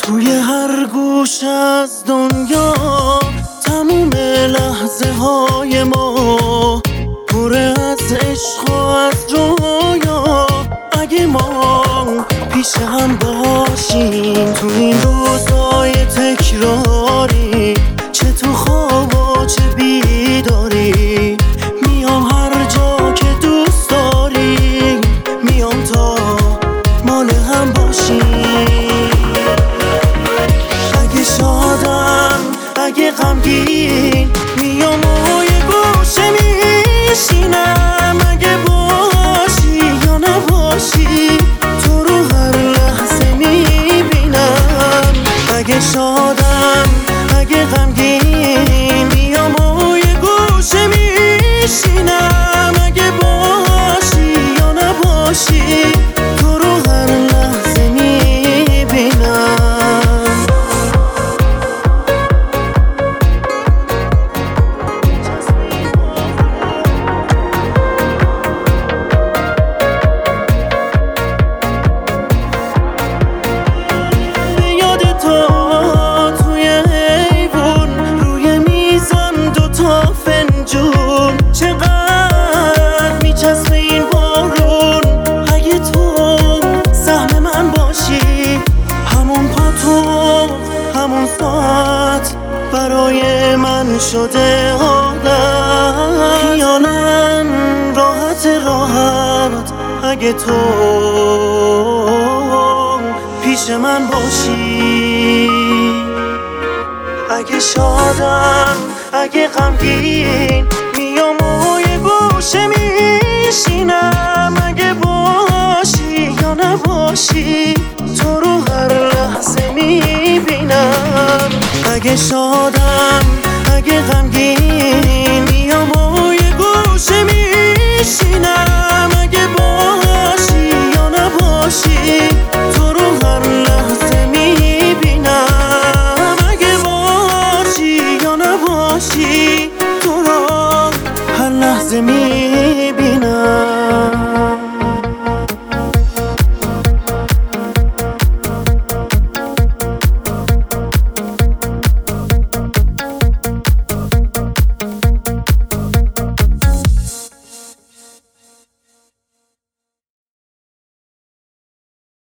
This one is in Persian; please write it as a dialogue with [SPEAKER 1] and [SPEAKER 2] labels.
[SPEAKER 1] توی هر گوش از دنیا تموم لحظه های ما پر از عشق و از رویا. اگه ما پیش هم باشیم تو این روزای تکراری، چه تو خواب و چه بیداری، میام هر جا که دوست داری، میام تا مال هم باشیم. اگه شادم اگه غمگین میام و یه گوشه میشینم، اگه باشی یا نباشی تو رو هر لحظه میبینم. اگه شادم اگه غمگین میام و یه گوشه میشینم، اگه باشی یا نباشی تو رو هر لحظه میبینم. همون ساعت برای من شده عادت، خیالم راحت اگه تو پیش من باشی. اگه شادم اگه غمگین میام و یه گوشه میشینم، اگه باشی یا نباشی تو رو هر لحظه میبینم. اگه شادم